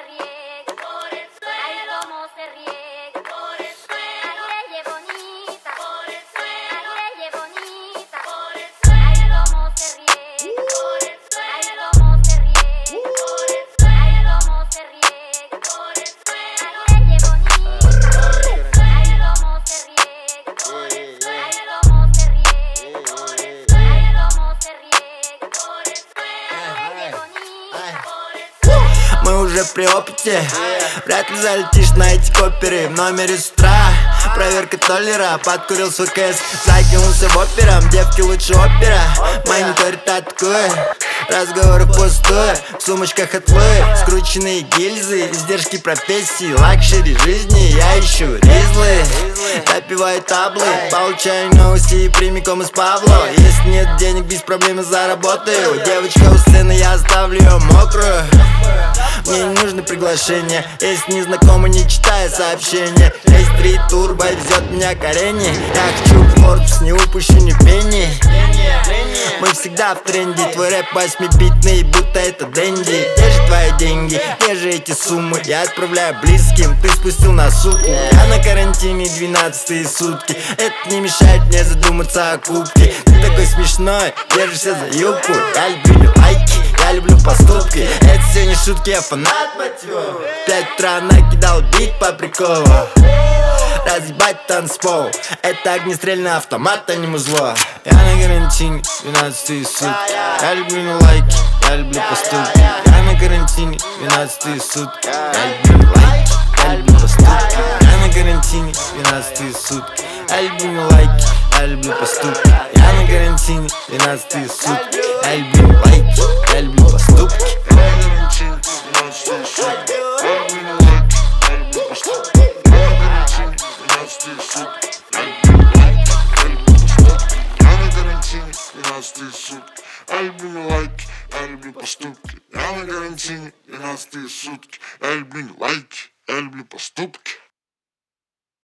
riega por el suelo. Ay, cómo se riega por el suelo. Ay, leye bonita por el suelo. Ay, leye bonita por el suelo. Ay, cómo se riega por el suelo. Ay, cómo se riega por el suelo. Ay, cómo se riega por el suelo. Ay, leye bonita por el suelo. Ay, cómo se riega por el suelo. Ay, cómo se riega por el suelo. Ay, cómo se riega por el suelo. Ay, leye bonita por el suelo. Мы уже при опыте, вряд ли залетишь на эти коперы. В номере с утра проверка толлера. Подкурил свой кэс, закинулся в операм. Девки лучше опера, мониторит атакует. Разговоры пустые, в сумочках отвы. Скрученные гильзы, издержки профессии. Лакшери жизни, я ищу ризлы. Допиваю таблы, получаю новости прямиком из Павло. Если нет денег, без проблем заработаю. Девочка у сцены, я оставлю ее мокрую. Мне не нужно приглашение, если не знакомо, не читая сообщения. Рейс 3 турбо везет меня к арене. Я хочу в Forbes, не упущу ни пенни. Мы всегда в тренде, твой рэп 8-битный, будто это Дэнди. Где же твои деньги, где же эти суммы? Я отправляю близким, ты спустил на суку. Я на карантине 12-е сутки. Это не мешает мне задуматься о кубке. Ты такой смешной, держишься за юбку. Я люблю лайки, я люблю поступки. Это все не шутки, я фанат мотива. В 5 утра накидал бит по приколу. Разъебать танцпол, это огнестрельный автомат, а не музло. Я на карантине 12-е сутки. Я люблю лайки, я люблю поступки. Я на карантине 12-е сутки. Я люблю лайки, я люблю поступки. Я на карантине 12-е сутки. Я люблю лайки, я люблю поступки. Я на карантине 12-е сутки. Я люблю лайки, я люблю поступки. Я люблю лайки, я люблю поступки. Я на карантине 12-е сутки. Я люблю лайки, я люблю поступки.